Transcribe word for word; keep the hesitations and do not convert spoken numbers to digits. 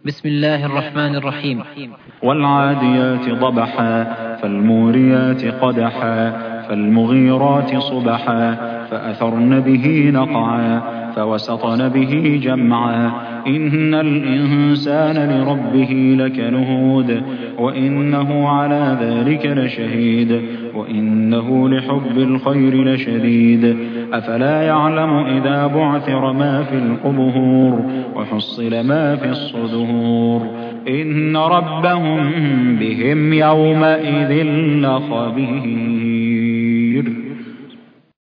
بسم الله الرحمن الرحيم. والعاديات ضبحا فالموريات قدحا فالمغيرات صبحا فأثرن به نقعا فوسطن به جمعا إن الإنسان لربه لكنود وإنه على ذلك لشهيد وإنه لحب الخير لشديد أفلا يعلم إذا بعثر ما في القبور وحصل ما في الصدور إن ربهم بهم يومئذ لخبير.